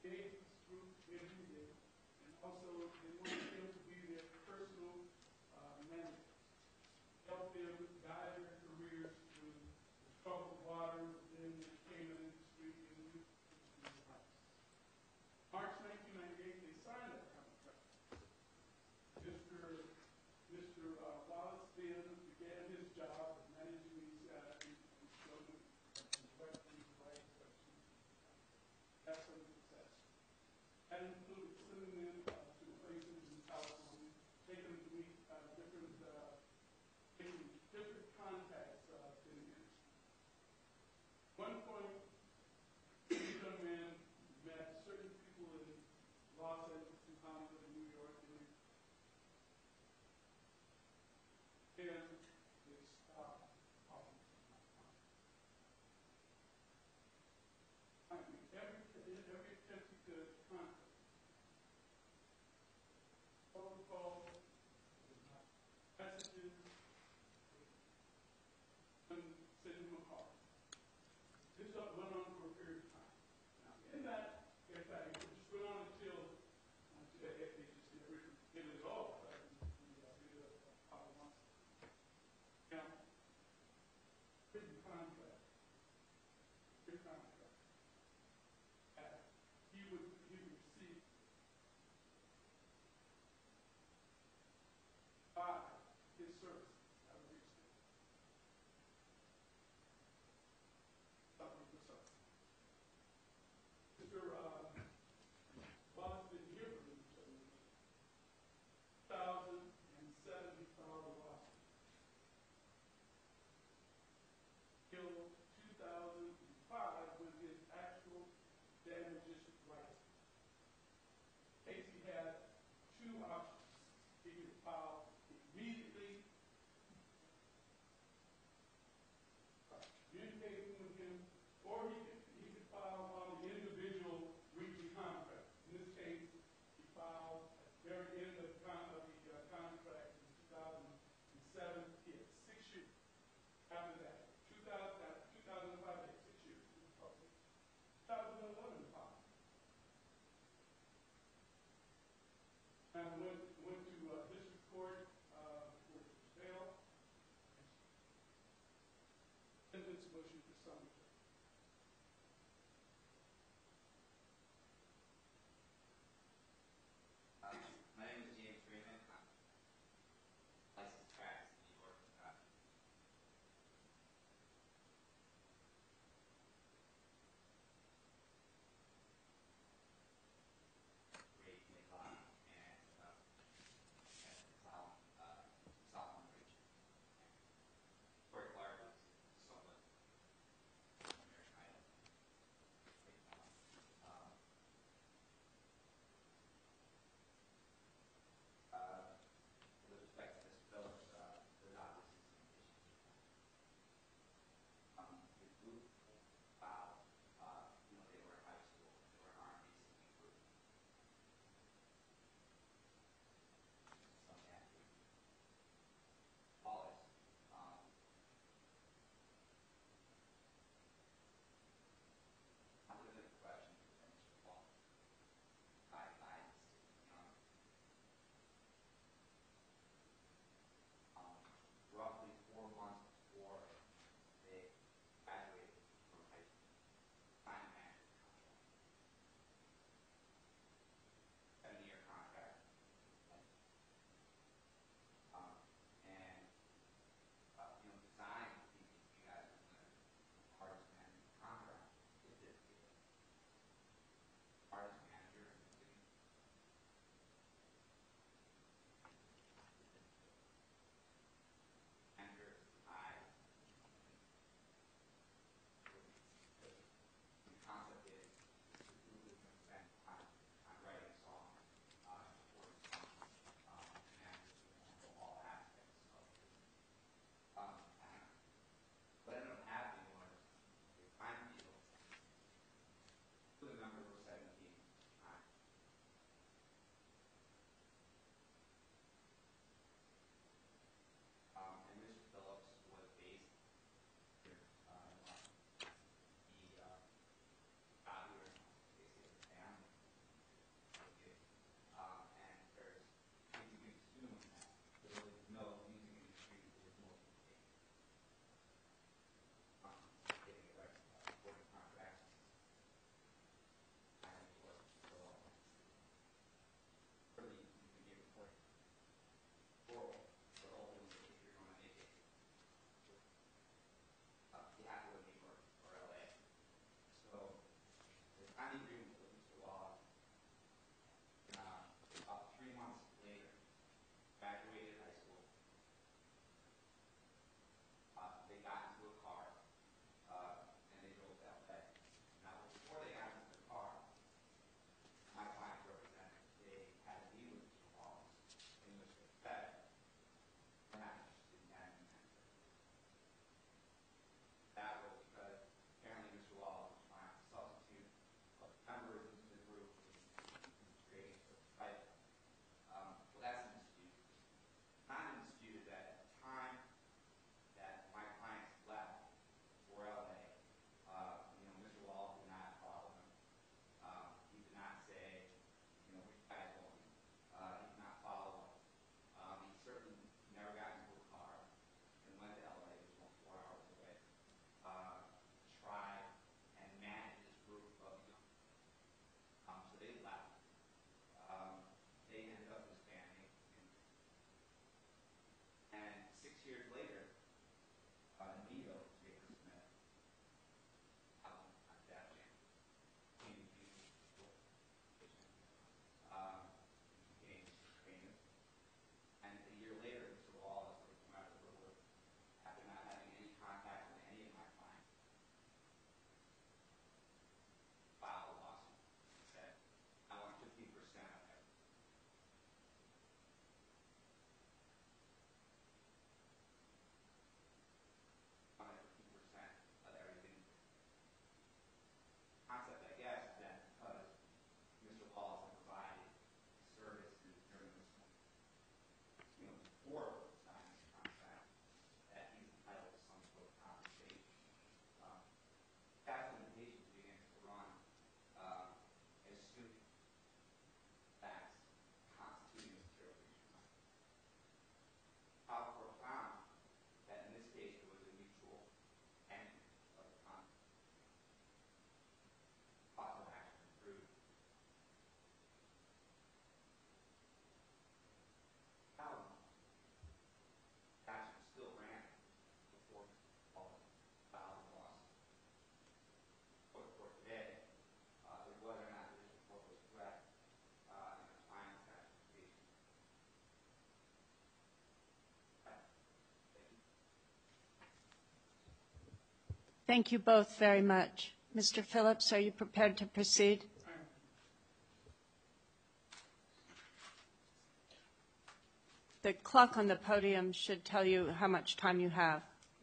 engage this group every day, and also they wanted them to be their personal managers, help them guide their careers through the troubled waters within the entertainment industry and the industry of life. March 1998, they signed that contract. Mr. Wallace then began his job of managing these children and directing these rights to have some success. That included sending them to places in California, taking them to meet different contacts in the industry. One point, this young man met certain people in Los Angeles, in Hollywood, in New York, and they stopped talking to my mom. I mean, every attempt he could contact, phone calls, messages, and send him a call. This went on for a period of time. Now, in that, in fact, it just went on until they just did it all. We did a couple months. Now, written contract. He would receive by his services. I would reach them. Something for something. Mr. Wallace didn't hear from him until 2007, he filed a lawsuit. Till 2005, when his actual damages rights. Casey had two options. He could file immediately, communicating with him, or he could file while the individual reached the contract. In this case, he filed at the very end of the contract in 2007. He had 6 years. After that, 2005, he had 6 years. 2011, filed. And went to district court Thank you both very much. Mr. Phillips, are you prepared to proceed? The clock on the podium should tell you how much time you have.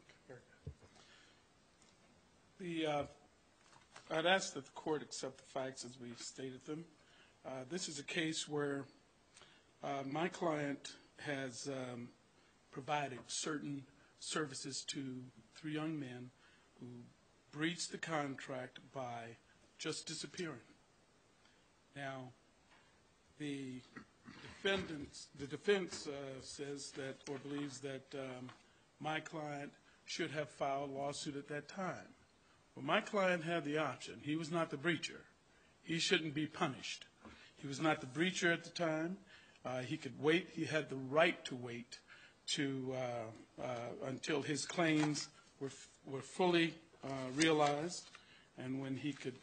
I'd ask that the court accept the facts as we stated them. This is a case where my client has provided certain services to 3 young men who breached the contract by just disappearing. Now, the defense says that, or believes that my client should have filed a lawsuit at that time. Well, my client had the option. He was not the breacher. He shouldn't be punished. He was not the breacher at the time. He could wait. He had the right to wait until his claims were fully realized, and when he could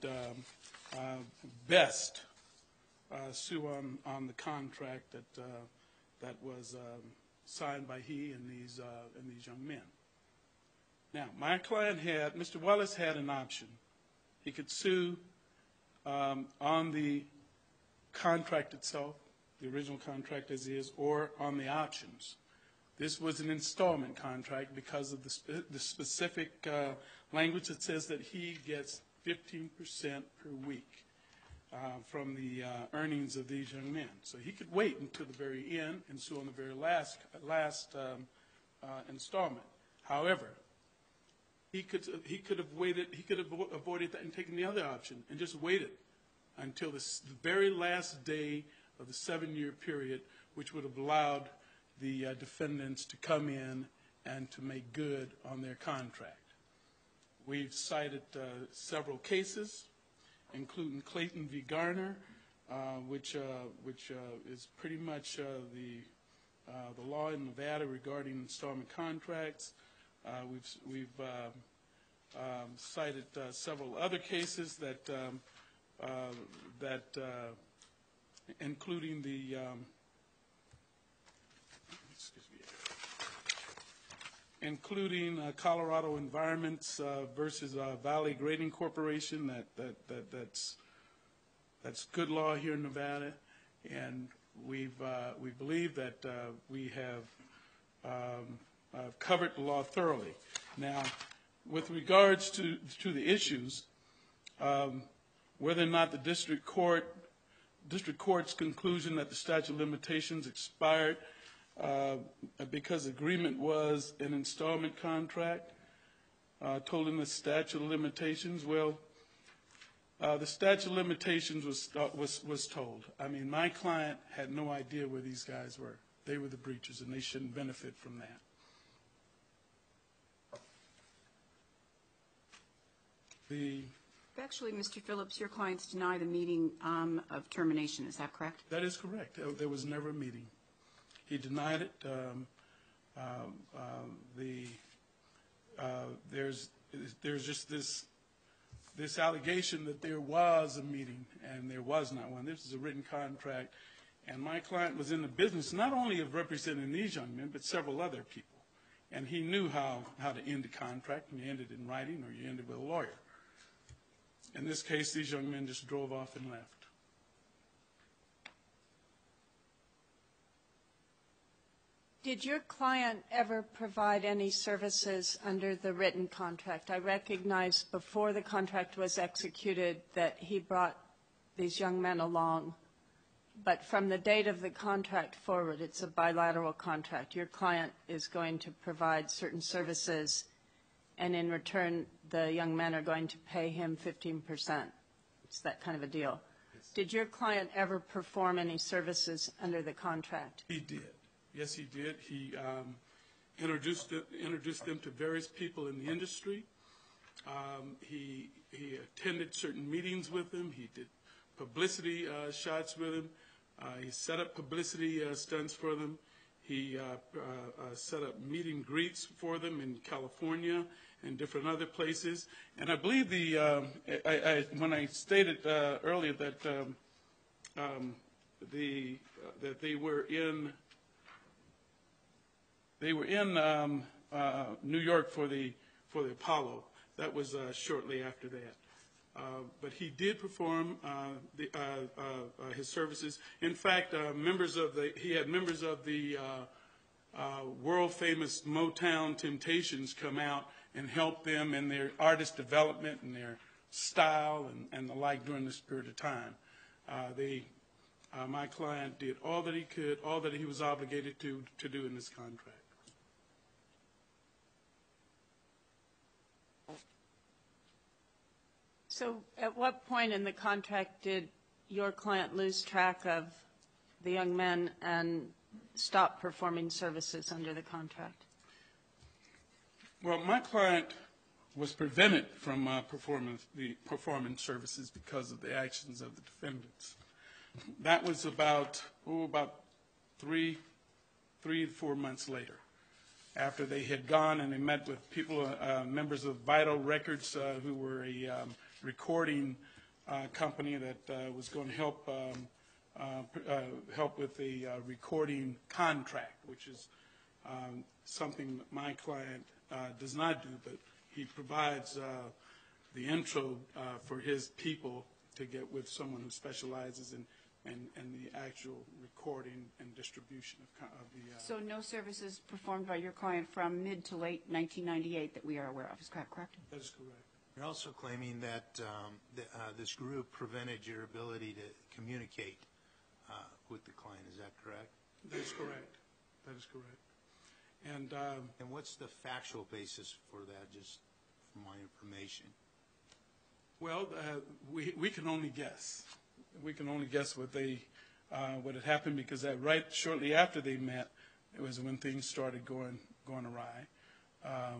best sue on the contract that was signed by he and these young men. Now, my client had, Mr. Wallace had an option. He could sue on the contract itself, the original contract as is, or on the options. This was an installment contract because of the specific language that says that he gets 15% per week from the earnings of these young men. So he could wait until the very end and sue on the very last installment. However, he could have waited. He could have avoided that and taken the other option and just waited until the very last day of the 7-year period, which would have allowed the defendants to come in and to make good on their contract. We've cited several cases, including Clayton v. Garner, which is pretty much the law in Nevada regarding installment contracts. We've cited several other cases that including the Colorado Environments versus Valley Grading Corporation. That's good law here in Nevada, and we believe that we have covered the law thoroughly. Now, with regards to the issues, whether or not the district court's conclusion that the statute of limitations expired because agreement was an installment contract, told in the statute of limitations. Well, the statute of limitations was told. I mean, my client had no idea where these guys were. They were the breachers, and they shouldn't benefit from that. Actually, Mr. Phillips, your clients deny the meeting of termination. Is that correct? That is correct. There was never a meeting. He denied it. There's just this allegation that there was a meeting, and there was not one. This is a written contract, and my client was in the business not only of representing these young men, but several other people. And he knew how to end a contract, and you ended in writing or you ended with a lawyer. In this case, these young men just drove off and left. Did your client ever provide any services under the written contract? I recognize before the contract was executed that he brought these young men along, but from the date of the contract forward, it's a bilateral contract. Your client is going to provide certain services, and in return, the young men are going to pay him 15%. It's that kind of a deal. Yes. Did your client ever perform any services under the contract? He did. Yes, he did. He introduced them to various people in the industry. He attended certain meetings with them. He did publicity shots with them. He set up publicity stunts for them. He set up meet and greets for them in California and different other places. And I believe when I stated earlier that that they were in New York for the Apollo, That was shortly after that. But he did perform his services. In fact, he had members of the world-famous Motown Temptations come out and help them in their artist development and their style and the like during this period of time. My client did all that he could, all that he was obligated to do in this contract. So at what point in the contract did your client lose track of the young men and stop performing services under the contract? Well, my client was prevented from performing services because of the actions of the defendants. That was about 3 to 4 months later, after they had gone and they met with people, members of Vital Records, who were a recording company that was going to help with the recording contract, which is something that my client does not do, but he provides the intro for his people to get with someone who specializes in the actual recording and distribution of the... So no services performed by your client from mid to late 1998 that we are aware of, is that correct? That is correct. You're also claiming that this group prevented your ability to communicate with the client. Is that correct? That is correct. That is correct. And what's the factual basis for that, just from my information? Well, we can only guess. We can only guess what had happened, because right shortly after they met, it was when things started going awry.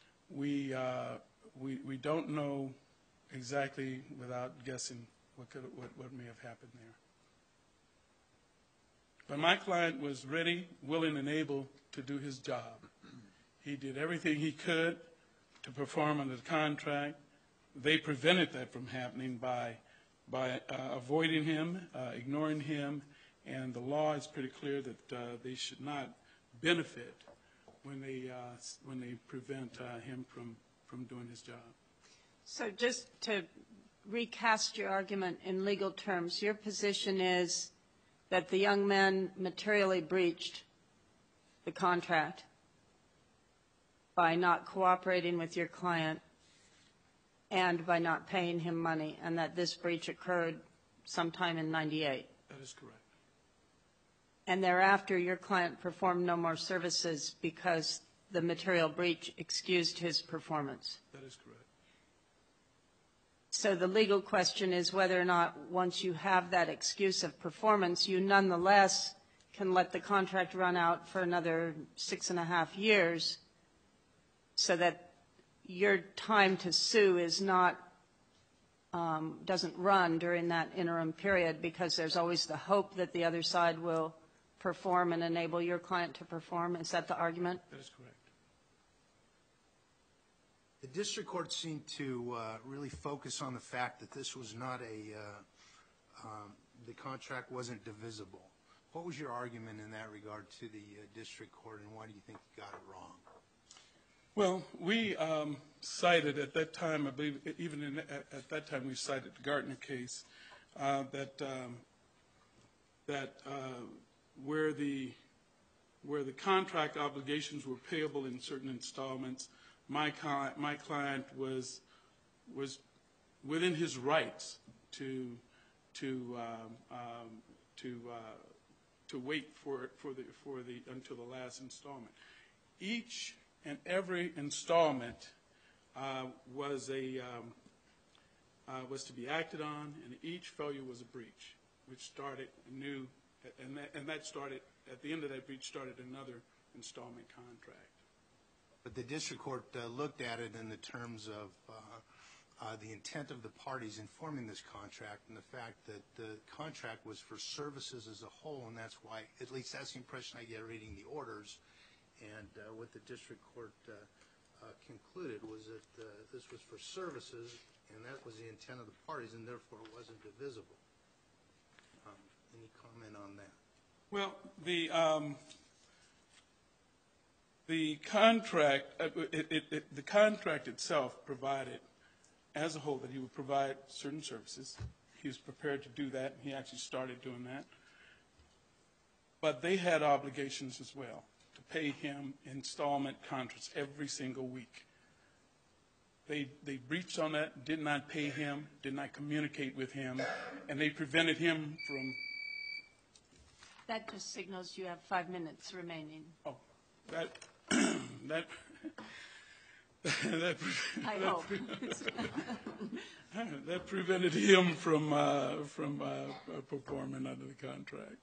We don't know exactly, without guessing, what may have happened there. But my client was ready, willing, and able to do his job. He did everything he could to perform under the contract. They prevented that from happening by avoiding him, ignoring him, and the law is pretty clear that they should not benefit when they prevent him from doing his job. So just to recast your argument in legal terms, your position is that the young men materially breached the contract by not cooperating with your client and by not paying him money, and that this breach occurred sometime in '98. That is correct. And thereafter, your client performed no more services because the material breach excused his performance. That is correct. So the legal question is whether or not, once you have that excuse of performance, you nonetheless can let the contract run out for another 6.5 years so that your time to sue is not, doesn't run during that interim period, because there's always the hope that the other side will perform and enable your client to perform. Is that the argument? That is correct. The district court seemed to really focus on the fact that this was not the contract wasn't divisible. What was your argument in that regard to the district court, and why do you think you got it wrong? Well, we cited at that time, I believe, even at that time, we cited the Gartner case, that where the contract obligations were payable in certain installments, my client was within his rights to wait until the last installment. Each and every installment was to be acted on, and each failure was a breach, which started new, and that started at the end of that breach started another installment contract. But the district court looked at it in the terms of the intent of the parties in forming this contract, and the fact that the contract was for services as a whole, and that's why, at least that's the impression I get reading the orders. And what the district court concluded was that this was for services, and that was the intent of the parties, and therefore it wasn't divisible. Any comment on that? Well, The contract, the contract itself provided, as a whole, that he would provide certain services. He was prepared to do that, and he actually started doing that. But they had obligations as well to pay him installment contracts every single week. They breached on that, did not pay him, did not communicate with him, and they prevented him from. That just signals you have 5 minutes remaining. Oh, that I hope. that prevented him from performing under the contract.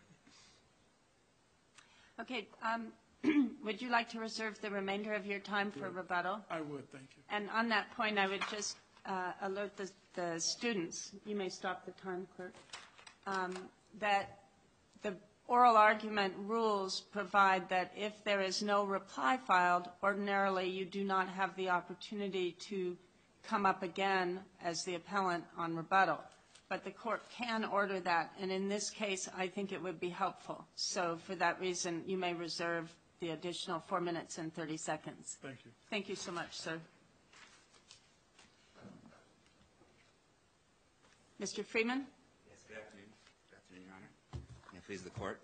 Okay, would you like to reserve the remainder of your time for rebuttal? I would, thank you. And on that point, I would just alert the students, you may stop the time, clerk, that the oral argument rules provide that if there is no reply filed, ordinarily you do not have the opportunity to come up again as the appellant on rebuttal. But the court can order that, and in this case, I think it would be helpful. So for that reason, you may reserve the additional 4 minutes and 30 seconds. Thank you. Thank you so much, sir. Mr. Freeman? Yes, good afternoon. Good afternoon, Your Honor. May it please the court.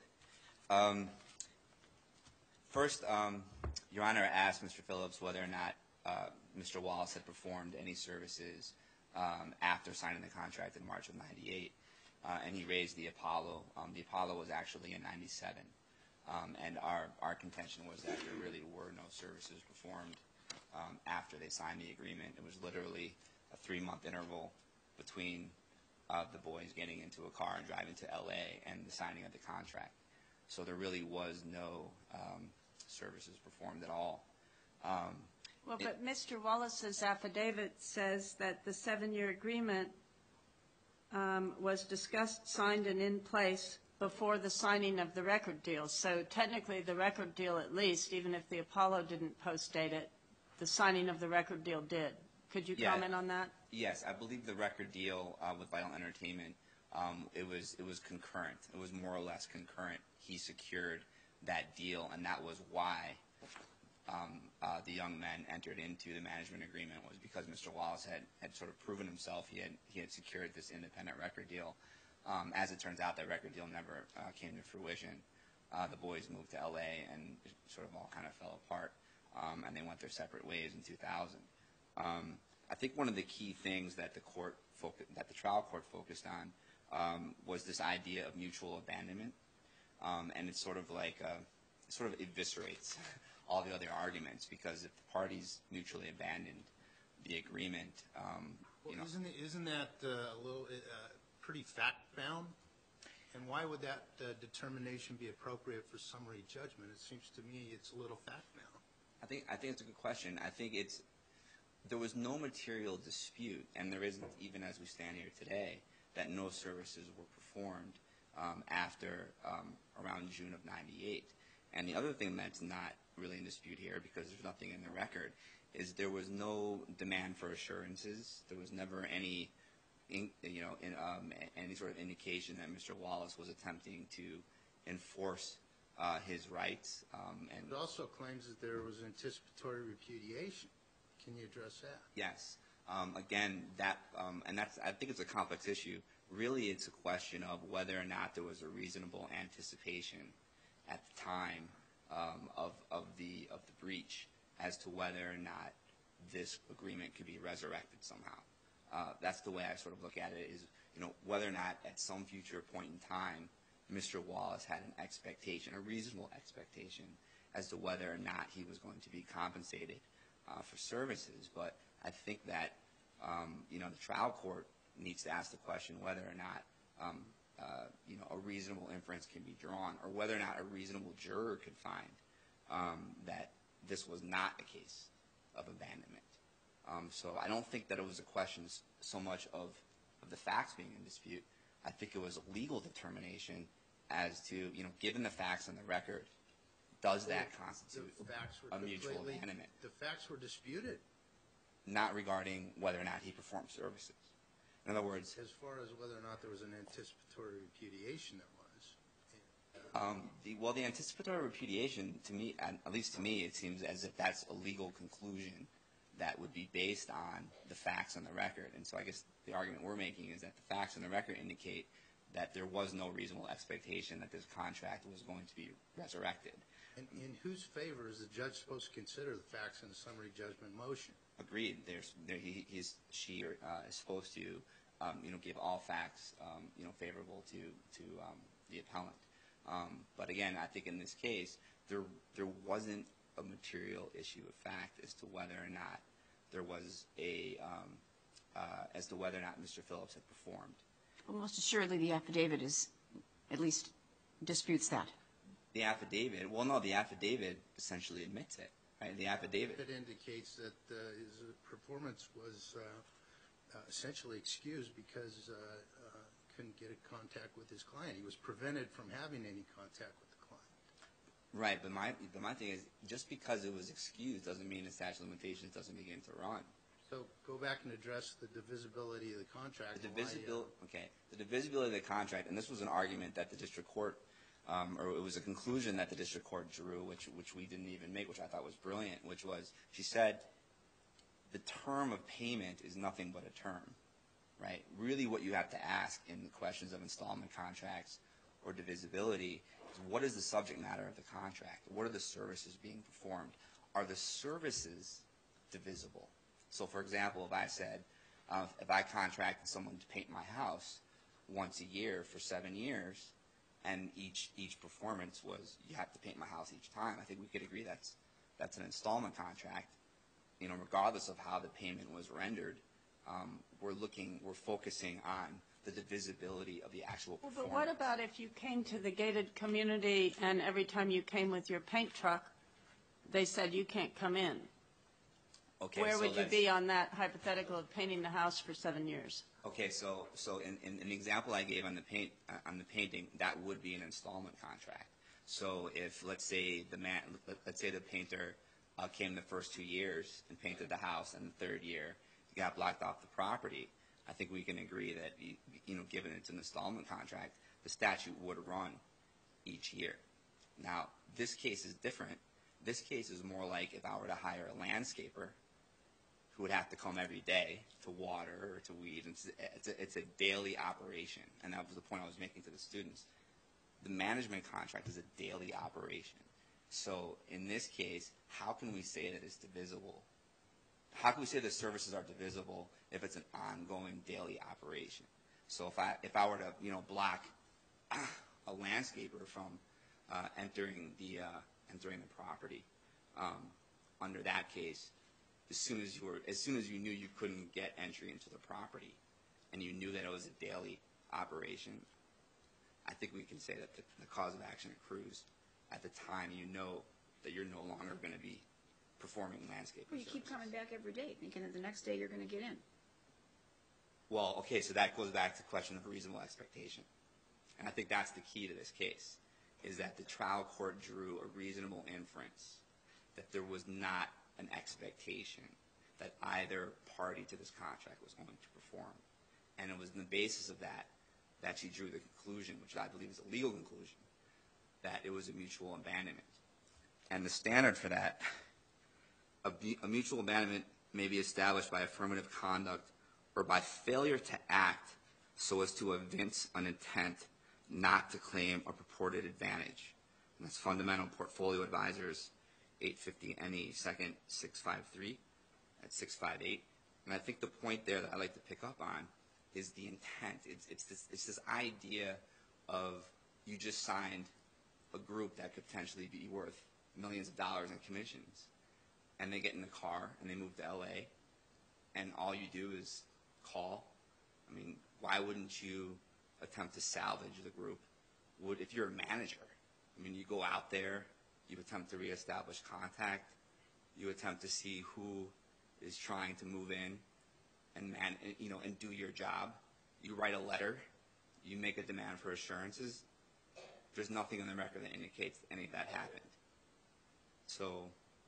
First, Your Honor asked Mr. Phillips whether or not Mr. Wallace had performed any services after signing the contract in March of '98, and he raised the Apollo. The Apollo was actually in '97, and our contention was that there really were no services performed after they signed the agreement. It was literally a 3-month interval between the boys getting into a car and driving to L.A. and the signing of the contract. So there really was no services performed at all. Well, but Mr. Wallace's affidavit says that the 7-year agreement was discussed, signed, and in place before the signing of the record deal. So technically, the record deal, at least, even if the Apollo didn't post-date it, the signing of the record deal did. Could you comment on that? Yes, I believe the record deal with Vital Entertainment, it was concurrent. It was more or less concurrent. He secured that deal, and that was why the young men entered into the management agreement, was because Mr. Wallace had sort of proven himself. He had secured this independent record deal. As it turns out, that record deal never came to fruition. The boys moved to L.A. and sort of all kind of fell apart, and they went their separate ways in 2000. I think one of the key things that the trial court focused on was this idea of mutual abandonment, and it's sort of like it sort of eviscerates all the other arguments, because if the parties mutually abandoned the agreement, Isn't that a little pretty fact-bound? And why would that determination be appropriate for summary judgment? It seems to me it's a little fact-bound. I think it's a good question. I think there was no material dispute, and there isn't even as we stand here today, that no services were performed after around June of '98. And the other thing that's not really in dispute here, because there's nothing in the record, is there was no demand for assurances. There was never any sort of indication that Mr. Wallace was attempting to enforce his rights. And it also claims that there was anticipatory repudiation. Can you address that? Yes. Again, I think it's a complex issue. Really, it's a question of whether or not there was a reasonable anticipation at the time of the breach as to whether or not this agreement could be resurrected somehow. That's the way I sort of look at it, is whether or not at some future point in time Mr. Wallace had an expectation, a reasonable expectation, as to whether or not he was going to be compensated for services. But I think that the trial court needs to ask the question whether or not a reasonable inference can be drawn, or whether or not a reasonable juror could find that this was not a case of abandonment. So I don't think that it was a question so much of the facts being in dispute. I think it was a legal determination as to, given the facts on the record, does that constitute a mutual abandonment? The facts were disputed. Not regarding whether or not he performed services. In other words, as far as whether or not there was an anticipatory repudiation, there was. The anticipatory repudiation, to me, at least to me, it seems as if that's a legal conclusion that would be based on the facts on the record. And so I guess the argument we're making is that the facts on the record indicate that there was no reasonable expectation that this contract was going to be resurrected. And in whose favor is the judge supposed to consider the facts in a summary judgment motion? Agreed. She is supposed to, give all facts, favorable to the appellant. But again, I think in this case, there wasn't a material issue of fact as to whether or not there was as to whether or not Mr. Phillips had performed. Well, most assuredly, the affidavit at least disputes that. The affidavit, the affidavit essentially admits it, right? The affidavit. It indicates that his performance was essentially excused because couldn't get in contact with his client. He was prevented from having any contact with the client. Right, but my thing is, just because it was excused doesn't mean the statute of limitations doesn't begin to run. So go back and address the divisibility of the contract. The divisibility of the contract, and this was an argument that the district court, or it was a conclusion that the district court drew, which we didn't even make, which I thought was brilliant, which was, she said, the term of payment is nothing but a term, right? Really what you have to ask in the questions of installment contracts or divisibility is, what is the subject matter of the contract? What are the services being performed? Are the services divisible? So, for example, if I said, if I contracted someone to paint my house once a year for 7 years, and each performance was, you have to paint my house each time, I think we could agree that's an installment contract. Regardless of how the payment was rendered, we're focusing on the divisibility of the actual performance. Well, but what about if you came to the gated community and every time you came with your paint truck, they said you can't come in? Okay, Where so would you be on that hypothetical of painting the house for 7 years? Okay, so in the example I gave on the painting, that would be an installment contract. So if let's say the painter came the first 2 years and painted the house, and the third year he got blocked off the property, I think we can agree that given it's an installment contract, the statute would run each year. Now this case is different. This case is more like if I were to hire a landscaper who would have to come every day to water or to weed. It's a daily operation, and that was the point I was making to the students. The management contract is a daily operation. So in this case, how can we say that it's divisible? How can we say the services are divisible if it's an ongoing daily operation? So if I were to block a landscaper from entering the property, under that case, as soon as you knew you couldn't get entry into the property, and you knew that it was a daily operation, I think we can say that the cause of action accrues at the time you know that you're no longer going to be performing landscaping Well, you services. keep coming back every day, thinking that the next day you're going to get in. Well, okay, so that goes back to the question of reasonable expectation. And I think that's the key to this case, is that the trial court drew a reasonable inference that there was not an expectation that either party to this contract was going to perform. And it was on the basis of that that she drew the conclusion, which I believe is a legal conclusion, that it was a mutual abandonment. And the standard for that, a mutual abandonment may be established by affirmative conduct or by failure to act so as to evince an intent not to claim a purported advantage. And that's Fundamental Portfolio Advisors 850 NE 2nd 653 at 658. And I think the point there that I like to pick up on is the intent. It's this idea of you just signed a group that could potentially be worth millions of dollars in commissions, and they get in the car and they move to LA, and all you do is call. I mean, why wouldn't you attempt to salvage the group? If you're a manager, I mean, you go out there, you attempt to reestablish contact, you attempt to see who is trying to move in and do your job. You write a letter, you make a demand for assurances. There's nothing on the record that indicates any of that happened. So,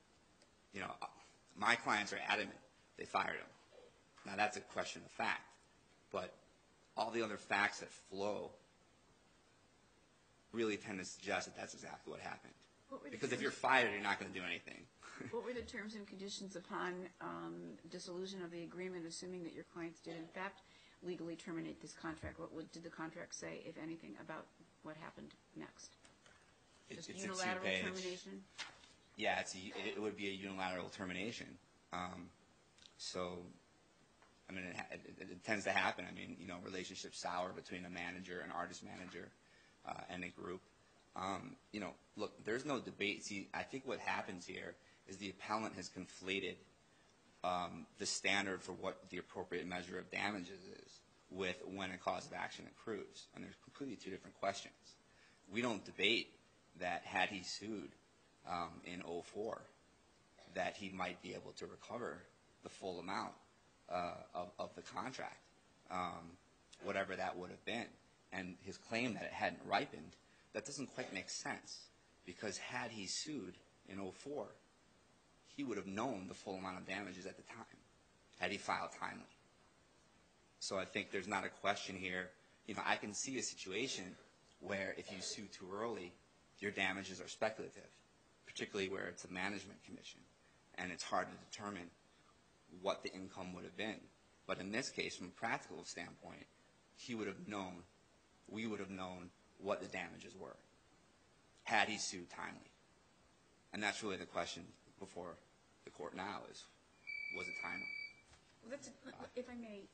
my clients are adamant they fired him. Now that's a question of fact, but all the other facts that flow really tend to suggest that that's exactly what happened. What were the Because if terms- you're fired, you're not going to do anything. What were the terms and conditions upon dissolution of the agreement, assuming that your clients did in fact legally terminate this contract? Did the contract say, if anything, about what happened next? Just It's unilateral a two-page. termination? Yeah, it would be a unilateral termination. So, I mean, it tends to happen. I mean, relationships sour between a manager, an artist manager, and a group. Look, there's no debate. See, I think what happens here is the appellant has conflated the standard for what the appropriate measure of damages is with when a cause of action accrues. And there's completely two different questions. We don't debate that had he sued in 2004, that he might be able to recover the full amount of the contract, whatever that would have been. And his claim that it hadn't ripened, that doesn't quite make sense, because had he sued in 2004, he would have known the full amount of damages at the time, had he filed timely. So I think there's not a question here. I can see a situation where if you sue too early, your damages are speculative, particularly where it's a management commission, and it's hard to determine what the income would have been. But in this case, from a practical standpoint, he would have known, we would have known what the damages were had he sued timely. And that's really the question before the court now is, was it timely? If I may,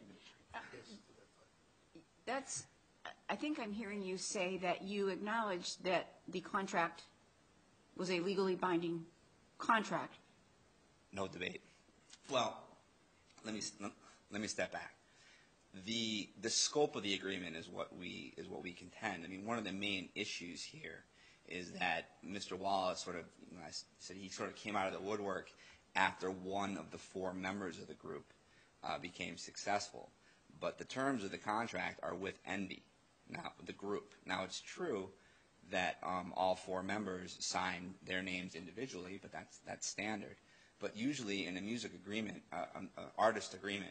I think I'm hearing you say that you acknowledge that the contract was a legally binding contract. No debate. Well, let me step back. The scope of the agreement is what we contend. I mean, one of the main issues here is that Mr. Wallace he sort of came out of the woodwork after one of the four members of the group became successful. But the terms of the contract are with Envy, now the group. Now, it's true that all four members sign their names individually, but that's standard. But usually in a music agreement, an artist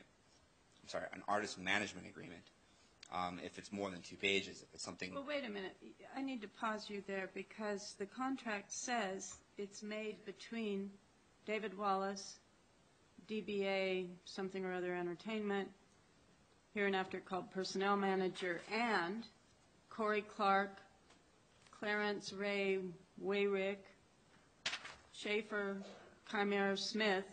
management agreement, if it's more than 2 pages, if it's something... Well, wait a minute. I need to pause you there, because the contract says it's made between David Wallace, DBA something or other entertainment, hereinafter called personnel manager, and Corey Clark, Clarence Ray Wayrick, Schaefer Chimera Smith,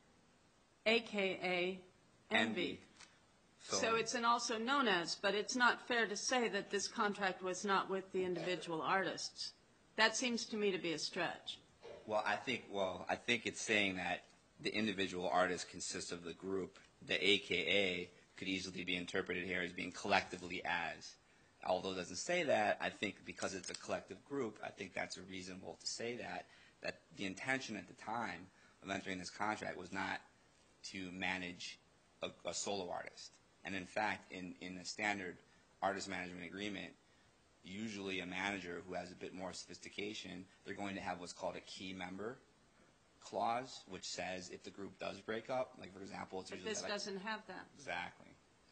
a.k.a. Envy. So it's an also known as, but it's not fair to say that this contract was not with the individual artists. That seems to me to be a stretch. Well, I think it's saying that the individual artist consists of the group. The AKA could easily be interpreted here as being collectively as. Although it doesn't say that, I think because it's a collective group, I think that's reasonable to say that the intention at the time of entering this contract was not to manage a solo artist. And in fact, in a standard artist management agreement, usually a manager who has a bit more sophistication, they're going to have what's called a key member clause, which says if the group does break up, like for example, it's usually... But this doesn't have that. Exactly.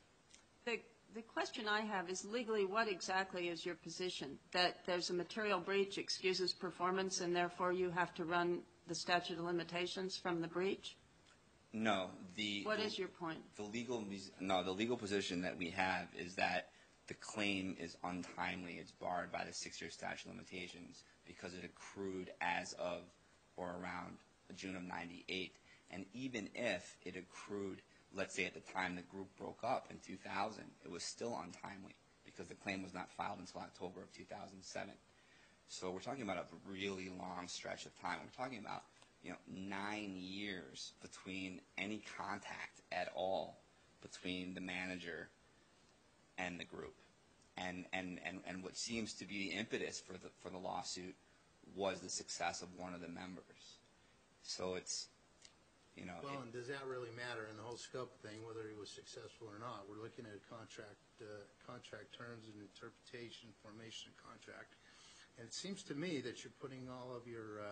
The question I have is legally, what exactly is your position? That there's a material breach, excuses performance, and therefore you have to run the statute of limitations from the breach? No. What is your point? The legal position that we have is that the claim is untimely. It's barred by the 6-year statute of limitations because it accrued as of or around June of '98. And even if it accrued, let's say at the time the group broke up in 2000, it was still untimely because the claim was not filed until October of 2007. So we're talking about a really long stretch of time. We're talking about 9 years between any contact at all between the manager and the group. And what seems to be the impetus for the lawsuit was the success of one of the members. So it's, Well, and does that really matter in the whole scope thing, whether he was successful or not? We're looking at contract terms and interpretation, formation of contract. And it seems to me that you're putting all of your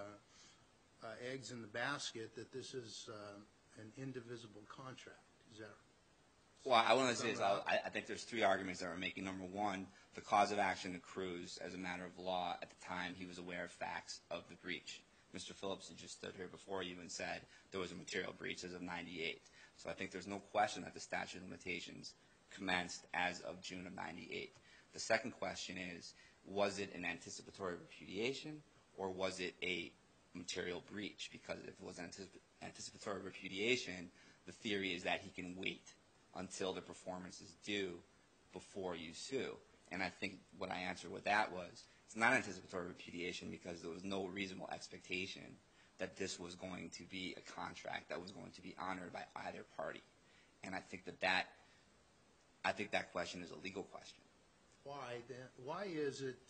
eggs in the basket, that this is an indivisible contract. Is that Well, I want to say this. I think there's three arguments that we're making. Number one, the cause of action accrues as a matter of law at the time he was aware of facts of the breach. Mr. Phillips had just stood here before you and said there was a material breach as of 98. So I think there's no question that the statute of limitations commenced as of June of 98. The second question is, was it an anticipatory repudiation or was it a material breach? Because if it was anticipatory repudiation, the theory is that he can wait until the performance is due before you sue. And I think what I answered with that was, it's not anticipatory repudiation because there was no reasonable expectation that this was going to be a contract that was going to be honored by either party. And I think that question is a legal question. Why then? Why is it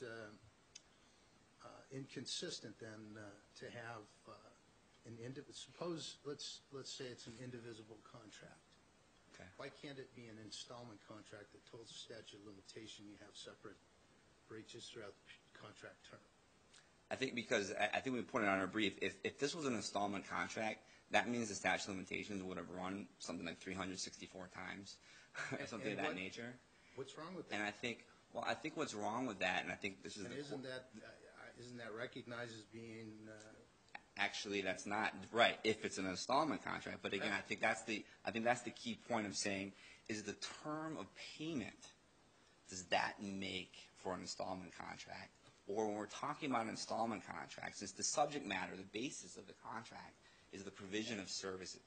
inconsistent then to have an suppose let's say it's an indivisible contract. Okay. Why can't it be an installment contract that tells the statute of limitation you have separate breaches throughout the contract term? I think because I think we pointed out in our brief, if this was an installment contract, that means the statute of limitations would have run something like 364 times, something of that nature. What's wrong with that? And I think what's wrong with that, and I think this is and isn't that recognized as being actually that's not right if it's an installment contract. But again, I think that's the key point of saying is the term of payment, does that make for an installment contract? Or when we're talking about installment contracts, since the subject matter, the basis of the contract is the provision of services.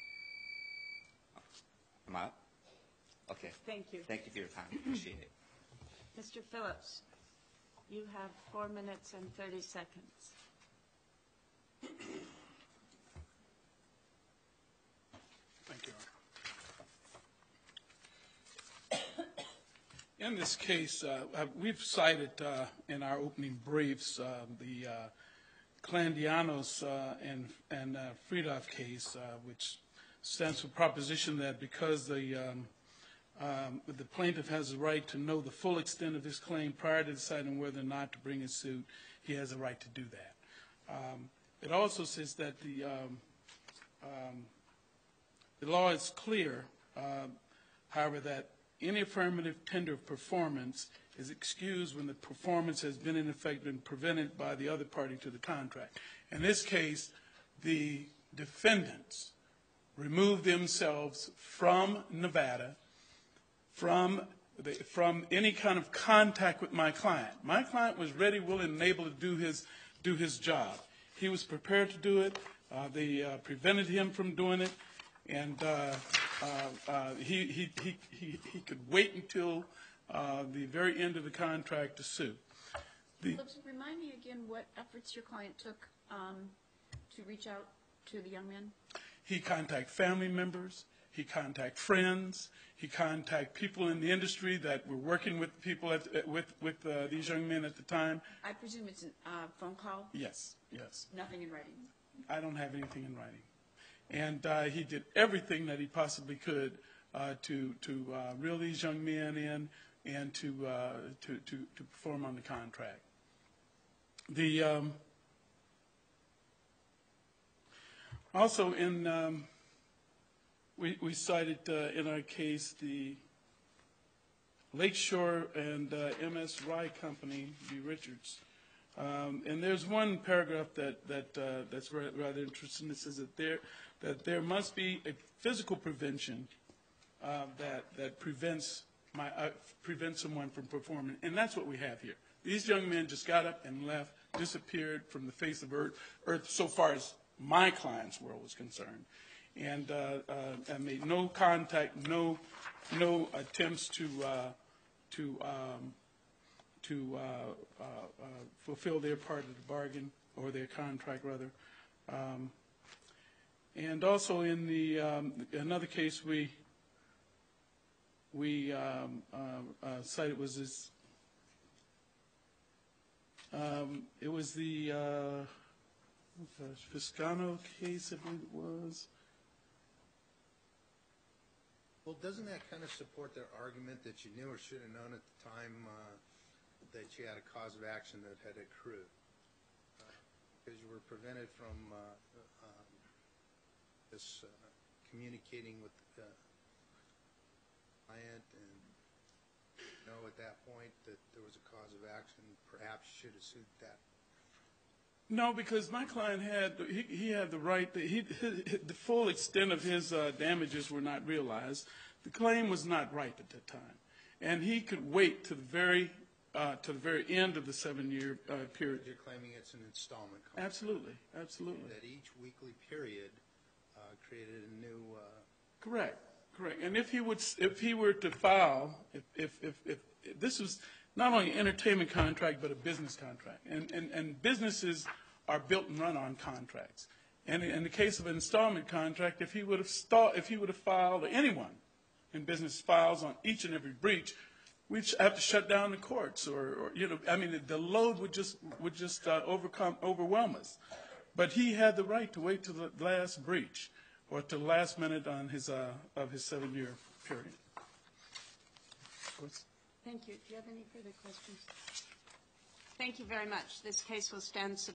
Am I up? Okay. Thank you. Thank you for your time. Appreciate it. Mr. Phillips, you have 4 minutes and 30 seconds. Thank you. In this case, we've cited in our opening briefs the Clandianos and Friedhoff case, which stands for proposition that because the plaintiff has the right to know the full extent of his claim prior to deciding whether or not to bring a suit, he has a right to do that. It also says that the law is clear, however, that any affirmative tender of performance is excused when the performance has been in effect and prevented by the other party to the contract. In this case, the defendants removed themselves from Nevada, from any kind of contact with my client. My client was ready, willing, and able to do his job. He was prepared to do it. They prevented him from doing it, and he could wait until the very end of the contract to sue. Remind me again what efforts your client took to reach out to the young man. He contacted family members. He contacted friends. He contacted people in the industry that were working with people with these young men at the time. I presume it's a phone call? Yes, yes. Nothing in writing? I don't have anything in writing. And he did everything that he possibly could to reel these young men in and to perform on the contract. Also in we cited in our case the Lakeshore and MS Rye Company, B. Richards. And there's one paragraph that's rather interesting. It says that there must be a physical prevention that prevents someone from performing, and that's what we have here. These young men just got up and left, disappeared from the face of Earth so far as my client's world was concerned, and made no contact, no attempts to fulfill their part of the bargain, or their contract rather. And also in the another case we cited was this. It was the Fiscano case, I believe it was. Well, doesn't that kind of support their argument that you knew or should have known at the time that you had a cause of action that had accrued? Because you were prevented from this communicating with client and know at that point that there was a cause of action, perhaps should have sued that? No, because my client had he had the right. The full extent of his damages were not realized. The claim was not right at that time, and he could wait to the very end of the 7-year period. You're claiming it's an installment contract. Absolutely, absolutely. That each weekly period created a new. Correct. And if he were to file, if this was not only an entertainment contract but a business contract, and businesses are built and run on contracts. And in the case of an installment contract, if he would have filed, or anyone in business files on each and every breach, we'd have to shut down the courts, or the load would just overwhelm us. But he had the right to wait till the last breach, or to the last minute on his 7-year period. Thank you. Do you have any further questions? Thank you very much. This case will stand submitted.